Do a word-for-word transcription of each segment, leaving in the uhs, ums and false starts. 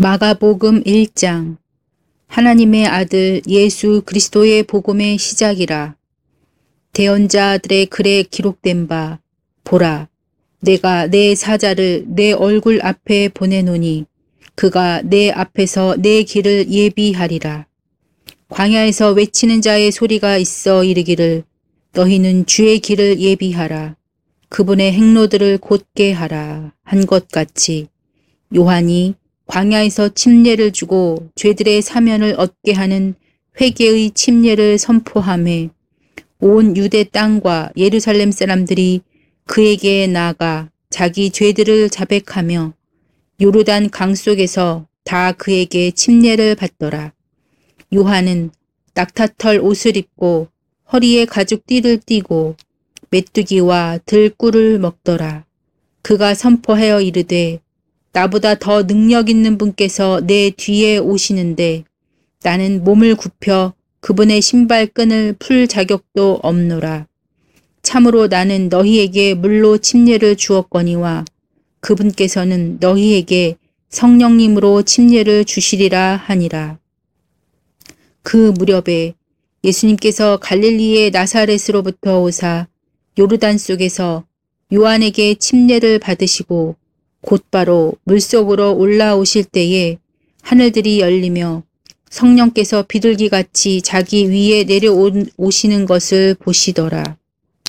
마가복음 일 장. 하나님의 아들 예수 그리스도의 복음의 시작이라. 대언자들의 글에 기록된 바 보라, 내가 내 사자를 내 얼굴 앞에 보내노니 그가 내 앞에서 내 길을 예비하리라. 광야에서 외치는 자의 소리가 있어 이르기를 너희는 주의 길을 예비하라. 그분의 행로들을 곧게 하라 한 것 같이 요한이 광야에서 침례를 주고 죄들의 사면을 얻게 하는 회개의 침례를 선포하매 온 유대 땅과 예루살렘 사람들이 그에게 나아가 자기 죄들을 자백하며 요르단 강 속에서 다 그에게 침례를 받더라. 요한은 낙타털 옷을 입고 허리에 가죽띠를 띠고 메뚜기와 들꿀을 먹더라. 그가 선포하여 이르되 나보다 더 능력 있는 분께서 내 뒤에 오시는데 나는 몸을 굽혀 그분의 신발끈을 풀 자격도 없노라. 참으로 나는 너희에게 물로 침례를 주었거니와 그분께서는 너희에게 성령님으로 침례를 주시리라 하니라. 그 무렵에 예수님께서 갈릴리의 나사렛으로부터 오사 요르단 속에서 요한에게 침례를 받으시고 곧바로 물속으로 올라오실 때에 하늘들이 열리며 성령께서 비둘기같이 자기 위에 내려오시는 것을 보시더라.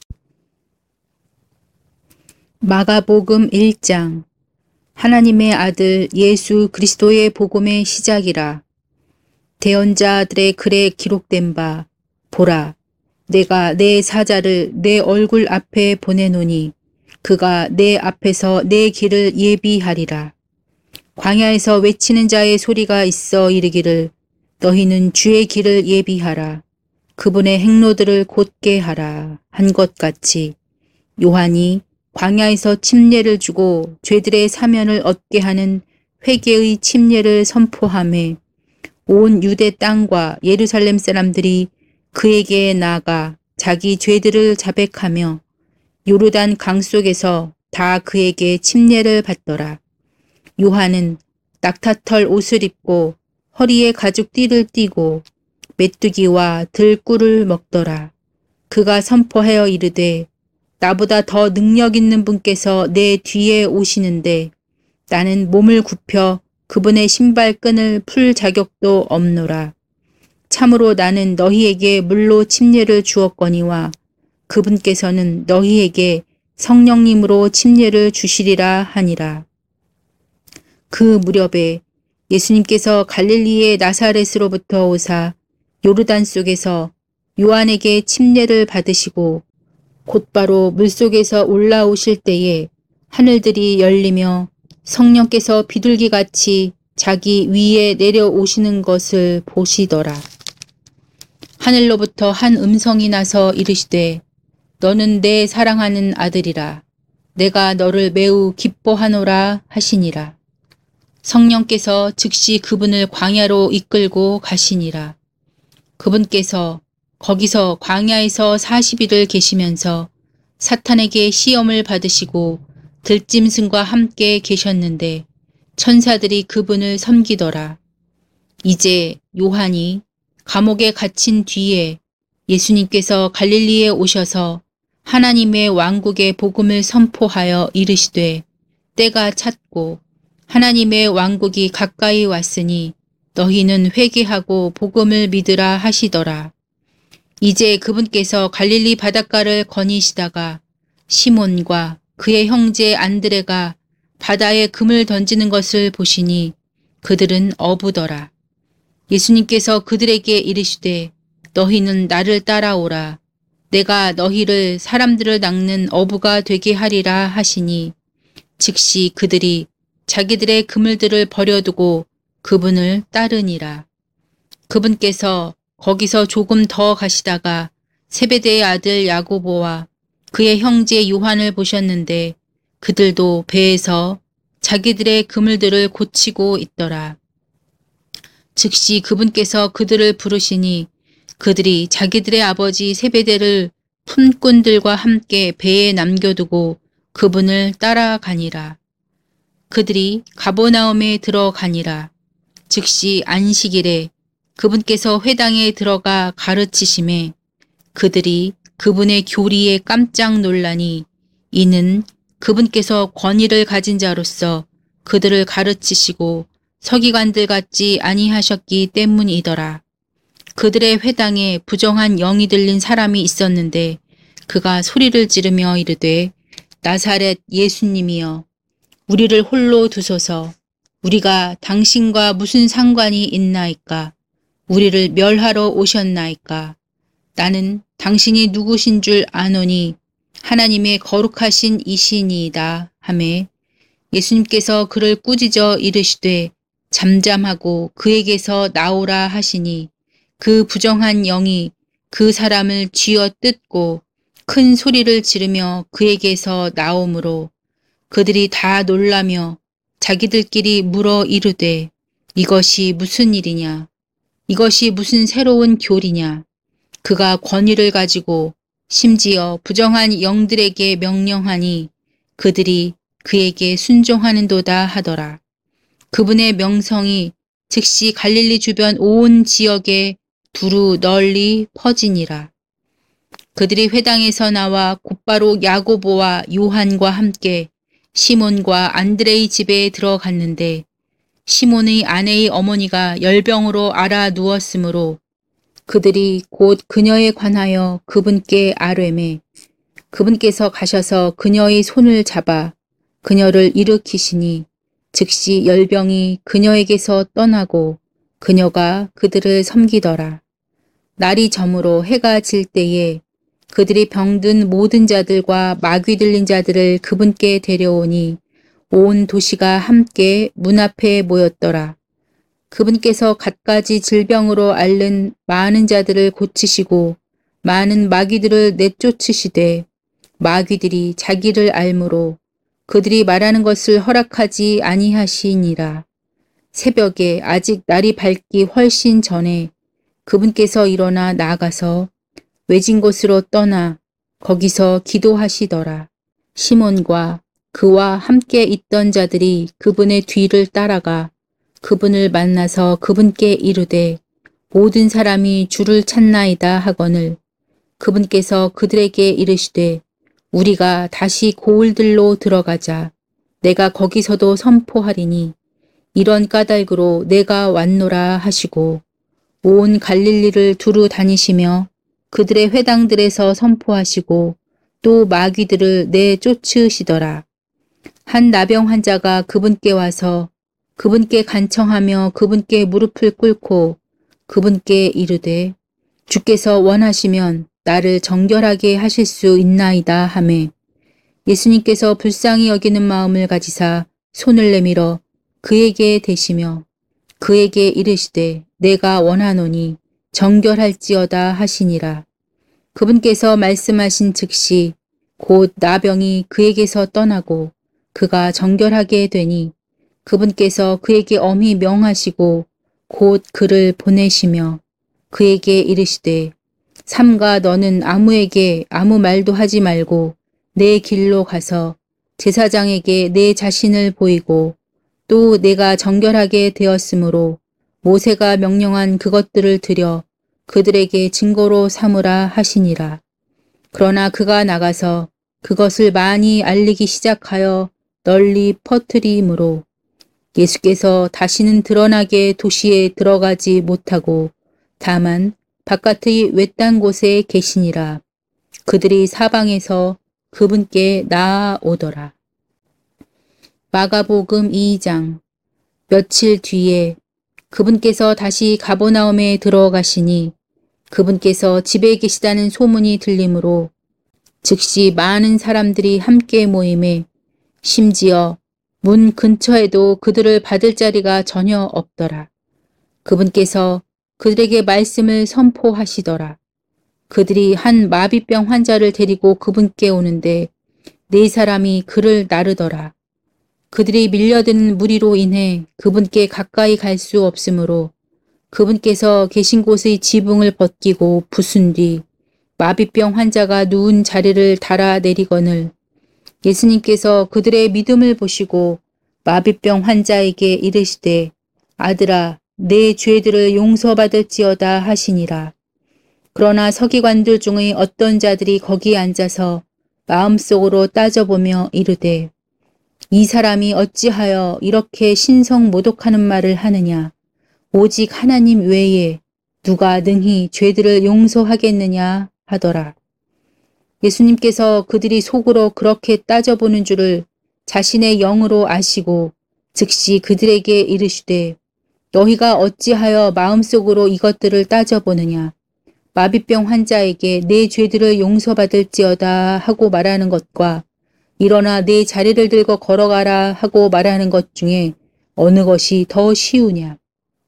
마가복음 일 장. 하나님의 아들 예수 그리스도의 복음의 시작이라. 대언자들의 글에 기록된 바 보라, 내가 내 사자를 내 얼굴 앞에 보내노니 그가 내 앞에서 내 길을 예비하리라. 광야에서 외치는 자의 소리가 있어 이르기를 너희는 주의 길을 예비하라. 그분의 행로들을 곧게 하라 한 것 같이 요한이 광야에서 침례를 주고 죄들의 사면을 얻게 하는 회개의 침례를 선포하매 온 유대 땅과 예루살렘 사람들이 그에게 나아가 자기 죄들을 자백하며 요르단 강 속에서 다 그에게 침례를 받더라. 요한은 낙타털 옷을 입고 허리에 가죽띠를 띠고 메뚜기와 들꿀을 먹더라. 그가 선포하여 이르되 나보다 더 능력 있는 분께서 내 뒤에 오시는데 나는 몸을 굽혀 그분의 신발끈을 풀 자격도 없노라. 참으로 나는 너희에게 물로 침례를 주었거니와 그분께서는 너희에게 성령님으로 침례를 주시리라 하니라. 그 무렵에 예수님께서 갈릴리의 나사렛으로부터 오사 요르단 속에서 요한에게 침례를 받으시고 곧바로 물속에서 올라오실 때에 하늘들이 열리며 성령께서 비둘기같이 자기 위에 내려오시는 것을 보시더라. 하늘로부터 한 음성이 나서 이르시되 너는 내 사랑하는 아들이라. 내가 너를 매우 기뻐하노라 하시니라. 성령께서 즉시 그분을 광야로 이끌고 가시니라. 그분께서 거기서 광야에서 사십 일을 계시면서 사탄에게 시험을 받으시고 들짐승과 함께 계셨는데 천사들이 그분을 섬기더라. 이제 요한이 감옥에 갇힌 뒤에 예수님께서 갈릴리에 오셔서 하나님의 왕국의 복음을 선포하여 이르시되 때가 찼고 하나님의 왕국이 가까이 왔으니 너희는 회개하고 복음을 믿으라 하시더라. 이제 그분께서 갈릴리 바닷가를 거니시다가 시몬과 그의 형제 안드레가 바다에 금을 던지는 것을 보시니 그들은 어부더라. 예수님께서 그들에게 이르시되 너희는 나를 따라오라. 내가 너희를 사람들을 낚는 어부가 되게 하리라 하시니 즉시 그들이 자기들의 그물들을 버려두고 그분을 따르니라. 그분께서 거기서 조금 더 가시다가 세베대의 아들 야고보와 그의 형제 요한을 보셨는데 그들도 배에서 자기들의 그물들을 고치고 있더라. 즉시 그분께서 그들을 부르시니 그들이 자기들의 아버지 세베대를 품꾼들과 함께 배에 남겨두고 그분을 따라가니라. 그들이 가버나움에 들어가니라. 즉시 안식일에 그분께서 회당에 들어가 가르치심에 그들이 그분의 교리에 깜짝 놀라니 이는 그분께서 권위를 가진 자로서 그들을 가르치시고 서기관들 같지 아니하셨기 때문이더라. 그들의 회당에 부정한 영이 들린 사람이 있었는데 그가 소리를 지르며 이르되 나사렛 예수님이여 우리를 홀로 두소서. 우리가 당신과 무슨 상관이 있나이까? 우리를 멸하러 오셨나이까? 나는 당신이 누구신 줄 아노니 하나님의 거룩하신 이시니이다 하매 예수님께서 그를 꾸짖어 이르시되 잠잠하고 그에게서 나오라 하시니 그 부정한 영이 그 사람을 쥐어 뜯고 큰 소리를 지르며 그에게서 나오므로 그들이 다 놀라며 자기들끼리 물어 이르되 이것이 무슨 일이냐? 이것이 무슨 새로운 교리냐? 그가 권위를 가지고 심지어 부정한 영들에게 명령하니 그들이 그에게 순종하는도다 하더라. 그분의 명성이 즉시 갈릴리 주변 온 지역에 두루 널리 퍼지니라. 그들이 회당에서 나와 곧바로 야고보와 요한과 함께 시몬과 안드레의 집에 들어갔는데 시몬의 아내의 어머니가 열병으로 알아 누웠으므로 그들이 곧 그녀에 관하여 그분께 아뢰매 그분께서 가셔서 그녀의 손을 잡아 그녀를 일으키시니 즉시 열병이 그녀에게서 떠나고 그녀가 그들을 섬기더라. 날이 저물어 해가 질 때에 그들이 병든 모든 자들과 마귀 들린 자들을 그분께 데려오니 온 도시가 함께 문 앞에 모였더라. 그분께서 갖가지 질병으로 앓는 많은 자들을 고치시고 많은 마귀들을 내쫓으시되 마귀들이 자기를 알므로 그들이 말하는 것을 허락하지 아니하시니라. 새벽에 아직 날이 밝기 훨씬 전에 그분께서 일어나 나가서 외진 곳으로 떠나 거기서 기도하시더라. 시몬과 그와 함께 있던 자들이 그분의 뒤를 따라가 그분을 만나서 그분께 이르되 모든 사람이 주를 찾나이다 하거늘 그분께서 그들에게 이르시되 우리가 다시 고을들로 들어가자. 내가 거기서도 선포하리니 이런 까닭으로 내가 왔노라 하시고 온 갈릴리를 두루 다니시며 그들의 회당들에서 선포하시고 또 마귀들을 내쫓으시더라. 한 나병 환자가 그분께 와서 그분께 간청하며 그분께 무릎을 꿇고 그분께 이르되 주께서 원하시면 나를 정결하게 하실 수 있나이다 하매 예수님께서 불쌍히 여기는 마음을 가지사 손을 내밀어 그에게 대시며 그에게 이르시되 내가 원하노니 정결할지어다 하시니라. 그분께서 말씀하신 즉시 곧 나병이 그에게서 떠나고 그가 정결하게 되니 그분께서 그에게 엄히 명하시고 곧 그를 보내시며 그에게 이르시되 삼가 너는 아무에게 아무 말도 하지 말고 내 길로 가서 제사장에게 내 자신을 보이고 또 내가 정결하게 되었으므로 모세가 명령한 그것들을 드려 그들에게 증거로 삼으라 하시니라. 그러나 그가 나가서 그것을 많이 알리기 시작하여 널리 퍼뜨리므로 예수께서 다시는 드러나게 도시에 들어가지 못하고 다만 바깥의 외딴 곳에 계시니라. 그들이 사방에서 그분께 나아오더라. 마가복음 이 장. 며칠 뒤에 그분께서 다시 가버나움에 들어가시니 그분께서 집에 계시다는 소문이 들리므로 즉시 많은 사람들이 함께 모임에 심지어 문 근처에도 그들을 받을 자리가 전혀 없더라. 그분께서 그들에게 말씀을 선포하시더라. 그들이 한 마비병 환자를 데리고 그분께 오는데 네 사람이 그를 나르더라. 그들이 밀려드는 무리로 인해 그분께 가까이 갈 수 없으므로 그분께서 계신 곳의 지붕을 벗기고 부순 뒤 마비병 환자가 누운 자리를 달아 내리거늘 예수님께서 그들의 믿음을 보시고 마비병 환자에게 이르시되 아들아 내 죄들을 용서받을지어다 하시니라. 그러나 서기관들 중의 어떤 자들이 거기 앉아서 마음속으로 따져보며 이르되 이 사람이 어찌하여 이렇게 신성모독하는 말을 하느냐. 오직 하나님 외에 누가 능히 죄들을 용서하겠느냐 하더라. 예수님께서 그들이 속으로 그렇게 따져보는 줄을 자신의 영으로 아시고 즉시 그들에게 이르시되 너희가 어찌하여 마음속으로 이것들을 따져보느냐. 마비병 환자에게 내 죄들을 용서받을지어다 하고 말하는 것과 일어나 내 자리를 들고 걸어가라 하고 말하는 것 중에 어느 것이 더 쉬우냐.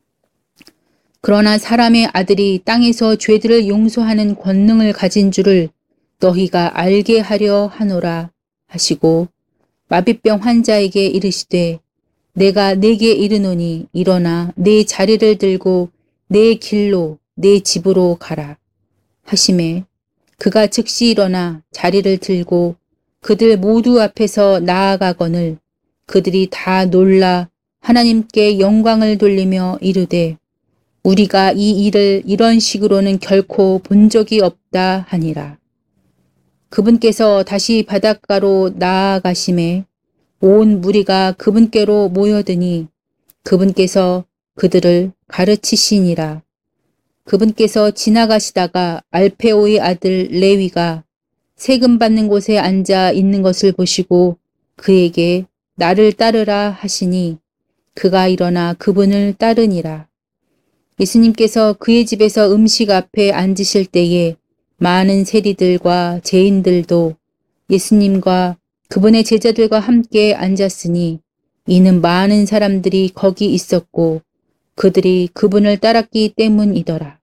그러나 사람의 아들이 땅에서 죄들을 용서하는 권능을 가진 줄을 너희가 알게 하려 하노라 하시고 마비병 환자에게 이르시되 내가 네게 이르노니 일어나 내 자리를 들고 내 길로 내 집으로 가라 하시매 그가 즉시 일어나 자리를 들고 그들 모두 앞에서 나아가거늘 그들이 다 놀라 하나님께 영광을 돌리며 이르되 우리가 이 일을 이런 식으로는 결코 본 적이 없다 하니라. 그분께서 다시 바닷가로 나아가심에 온 무리가 그분께로 모여드니 그분께서 그들을 가르치시니라. 그분께서 지나가시다가 알페오의 아들 레위가 세금 받는 곳에 앉아 있는 것을 보시고 그에게 나를 따르라 하시니 그가 일어나 그분을 따르니라. 예수님께서 그의 집에서 음식 앞에 앉으실 때에 많은 세리들과 죄인들도 예수님과 그분의 제자들과 함께 앉았으니 이는 많은 사람들이 거기 있었고 그들이 그분을 따랐기 때문이더라.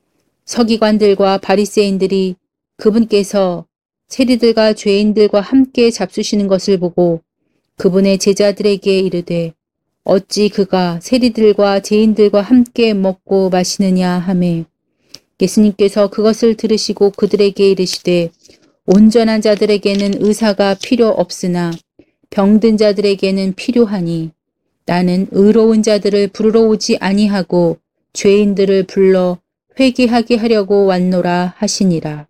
서기관들과 바리새인들이 그분께서 세리들과 죄인들과 함께 잡수시는 것을 보고 그분의 제자들에게 이르되 어찌 그가 세리들과 죄인들과 함께 먹고 마시느냐 하매 예수님께서 그것을 들으시고 그들에게 이르시되 온전한 자들에게는 의사가 필요 없으나 병든 자들에게는 필요하니 나는 의로운 자들을 부르러 오지 아니하고 죄인들을 불러 회개하게 하려고 왔노라 하시니라.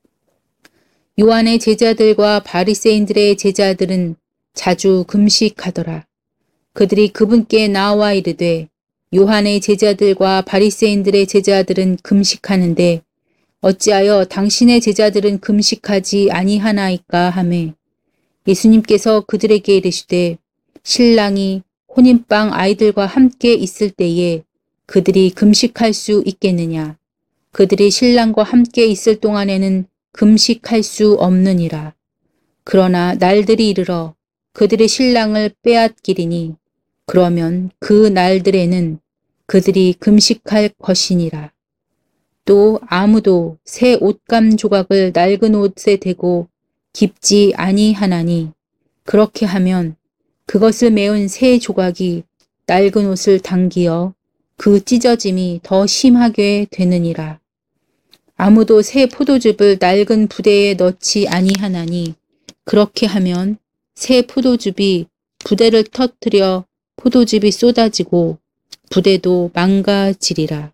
요한의 제자들과 바리새인들의 제자들은 자주 금식하더라. 그들이 그분께 나와 이르되 요한의 제자들과 바리새인들의 제자들은 금식하는데 어찌하여 당신의 제자들은 금식하지 아니하나이까 하매 예수님께서 그들에게 이르시되 신랑이 혼인방 아이들과 함께 있을 때에 그들이 금식할 수 있겠느냐. 그들이 신랑과 함께 있을 동안에는 금식할 수 없느니라. 그러나 날들이 이르러 그들의 신랑을 빼앗기리니 그러면 그 날들에는 그들이 금식할 것이니라. 또 아무도 새 옷감 조각을 낡은 옷에 대고 깁지 아니하나니 그렇게 하면 그것을 메운 새 조각이 낡은 옷을 당기어 그 찢어짐이 더 심하게 되느니라. 아무도 새 포도즙을 낡은 부대에 넣지 아니하나니 그렇게 하면 새 포도즙이 부대를 터뜨려 포도즙이 쏟아지고 부대도 망가지리라.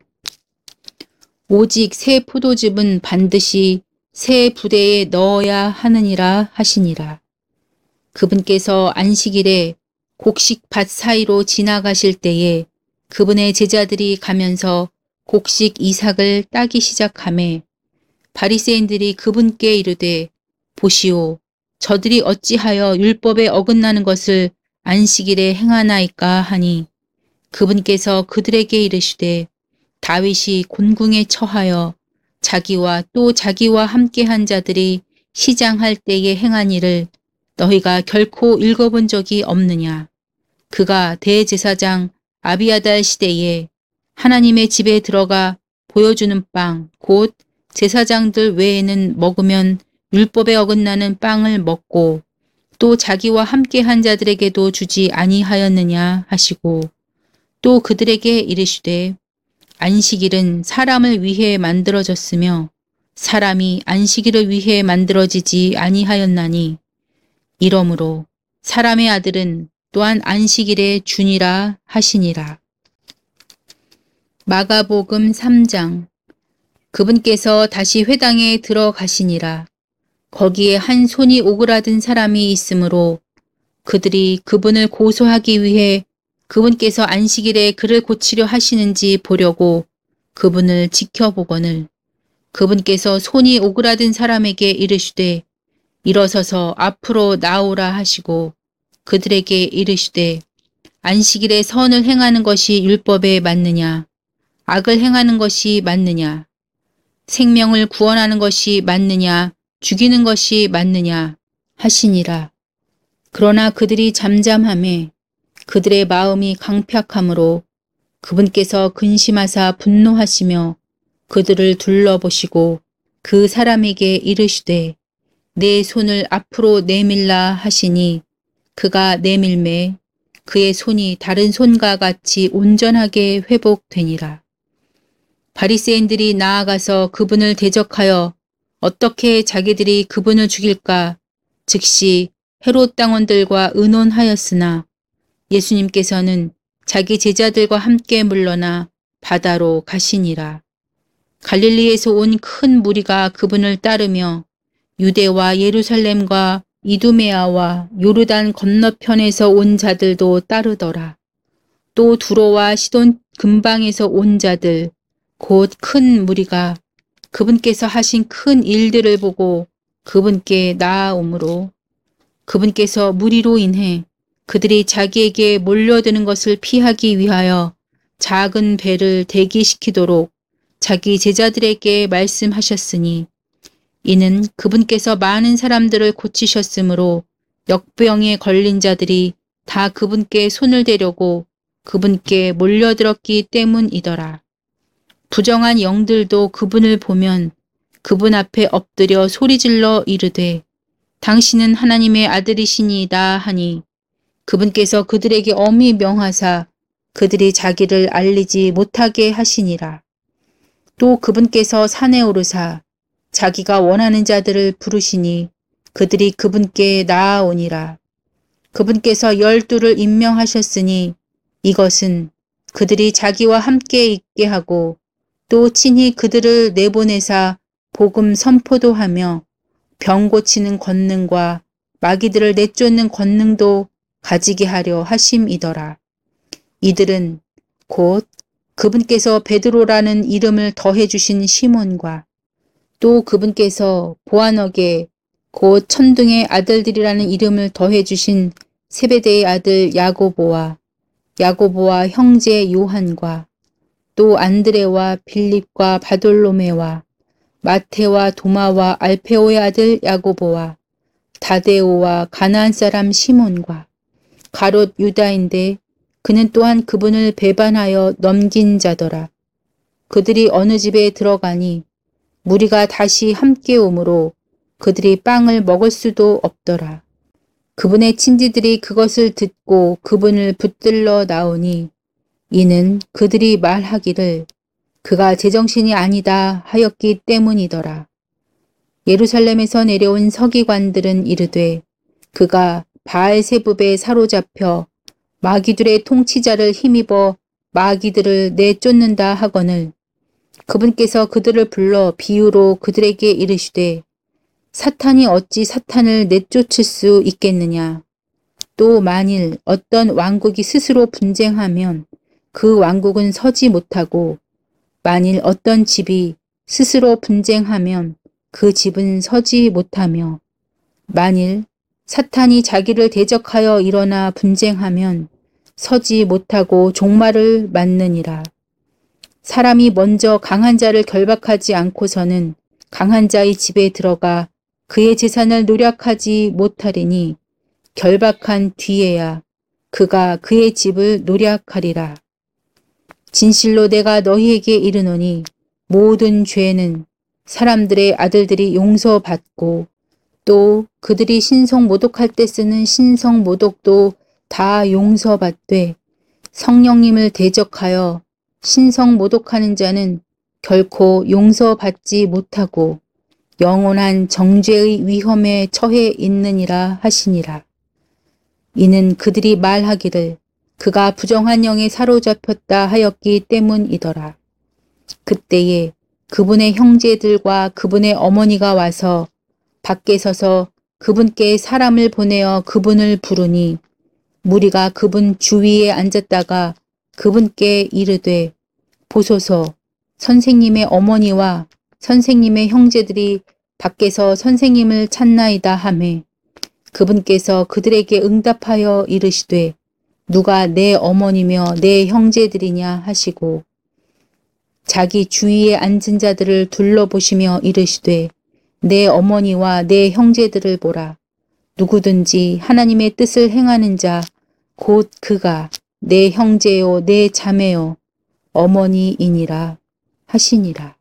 오직 새 포도즙은 반드시 새 부대에 넣어야 하느니라 하시니라. 그분께서 안식일에 곡식밭 사이로 지나가실 때에 그분의 제자들이 가면서 곡식 이삭을 따기 시작하매 바리새인들이 그분께 이르되 보시오 저들이 어찌하여 율법에 어긋나는 것을 안식일에 행하나이까 하니 그분께서 그들에게 이르시되 다윗이 곤궁에 처하여 자기와 또 자기와 함께한 자들이 시장할 때에 행한 일을 너희가 결코 읽어본 적이 없느냐. 그가 대제사장 아비아달 시대에 하나님의 집에 들어가 보여주는 빵, 곧 제사장들 외에는 먹으면 율법에 어긋나는 빵을 먹고 또 자기와 함께한 자들에게도 주지 아니하였느냐 하시고 또 그들에게 이르시되 안식일은 사람을 위해 만들어졌으며 사람이 안식일을 위해 만들어지지 아니하였나니 이러므로 사람의 아들은 또한 안식일의 주니라 하시니라. 마가복음 삼 장. 그분께서 다시 회당에 들어가시니라. 거기에 한 손이 오그라든 사람이 있으므로 그들이 그분을 고소하기 위해 그분께서 안식일에 그를 고치려 하시는지 보려고 그분을 지켜보거늘 그분께서 손이 오그라든 사람에게 이르시되 일어서서 앞으로 나오라 하시고 그들에게 이르시되 안식일에 선을 행하는 것이 율법에 맞느냐 악을 행하는 것이 맞느냐 생명을 구원하는 것이 맞느냐 죽이는 것이 맞느냐 하시니라. 그러나 그들이 잠잠하매 그들의 마음이 강팍함으로 그분께서 근심하사 분노하시며 그들을 둘러보시고 그 사람에게 이르시되 내 손을 앞으로 내밀라 하시니 그가 내밀매 그의 손이 다른 손과 같이 온전하게 회복되니라. 바리새인들이 나아가서 그분을 대적하여 어떻게 자기들이 그분을 죽일까 즉시 헤롯 당원들과 의논하였으나 예수님께서는 자기 제자들과 함께 물러나 바다로 가시니라. 갈릴리에서 온 큰 무리가 그분을 따르며 유대와 예루살렘과 이두메아와 요르단 건너편에서 온 자들도 따르더라. 또 두로와 시돈 근방에서 온 자들 곧 큰 무리가 그분께서 하신 큰 일들을 보고 그분께 나아오므로 그분께서 무리로 인해 그들이 자기에게 몰려드는 것을 피하기 위하여 작은 배를 대기시키도록 자기 제자들에게 말씀하셨으니 이는 그분께서 많은 사람들을 고치셨으므로 역병에 걸린 자들이 다 그분께 손을 대려고 그분께 몰려들었기 때문이더라. 부정한 영들도 그분을 보면 그분 앞에 엎드려 소리질러 이르되 당신은 하나님의 아들이시니이다 하니 그분께서 그들에게 엄히 명하사 그들이 자기를 알리지 못하게 하시니라. 또 그분께서 산에 오르사 자기가 원하는 자들을 부르시니 그들이 그분께 나아오니라. 그분께서 열두를 임명하셨으니 이것은 그들이 자기와 함께 있게 하고 또 친히 그들을 내보내사 복음 선포도 하며 병 고치는 권능과 마귀들을 내쫓는 권능도 가지게 하려 하심이더라. 이들은 곧 그분께서 베드로라는 이름을 더해주신 시몬과 또 그분께서 보아너게 곧 천둥의 아들들이라는 이름을 더해주신 세베대의 아들 야고보와 야고보와 형제 요한과 또 안드레와 빌립과 바돌로메와 마테와 도마와 알페오의 아들 야고보와 다데오와 가나안 사람 시몬과 가롯 유다인데 그는 또한 그분을 배반하여 넘긴 자더라. 그들이 어느 집에 들어가니 무리가 다시 함께 오므로 그들이 빵을 먹을 수도 없더라. 그분의 친지들이 그것을 듣고 그분을 붙들러 나오니 이는 그들이 말하기를 그가 제정신이 아니다 하였기 때문이더라. 예루살렘에서 내려온 서기관들은 이르되 그가 바알세붑에 사로잡혀 마귀들의 통치자를 힘입어 마귀들을 내쫓는다 하거늘 그분께서 그들을 불러 비유로 그들에게 이르시되 사탄이 어찌 사탄을 내쫓을 수 있겠느냐. 또 만일 어떤 왕국이 스스로 분쟁하면 그 왕국은 서지 못하고 만일 어떤 집이 스스로 분쟁하면 그 집은 서지 못하며 만일 사탄이 자기를 대적하여 일어나 분쟁하면 서지 못하고 종말을 맞느니라. 사람이 먼저 강한 자를 결박하지 않고서는 강한 자의 집에 들어가 그의 재산을 노략하지 못하리니 결박한 뒤에야 그가 그의 집을 노략하리라. 진실로 내가 너희에게 이르노니 모든 죄는 사람들의 아들들이 용서받고 또 그들이 신성 모독할 때 쓰는 신성 모독도 다 용서받되 성령님을 대적하여 신성 모독하는 자는 결코 용서받지 못하고 영원한 정죄의 위험에 처해 있느니라 하시니라. 이는 그들이 말하기를 그가 부정한 영에 사로잡혔다 하였기 때문이더라. 그때에 그분의 형제들과 그분의 어머니가 와서 밖에 서서 그분께 사람을 보내어 그분을 부르니 무리가 그분 주위에 앉았다가 그분께 이르되 보소서 선생님의 어머니와 선생님의 형제들이 밖에서 선생님을 찾나이다 하매 그분께서 그들에게 응답하여 이르시되 누가 내 어머니며 내 형제들이냐 하시고 자기 주위에 앉은 자들을 둘러보시며 이르시되 내 어머니와 내 형제들을 보라. 누구든지 하나님의 뜻을 행하는 자 곧 그가 내 형제요 내 자매요 어머니이니라 하시니라.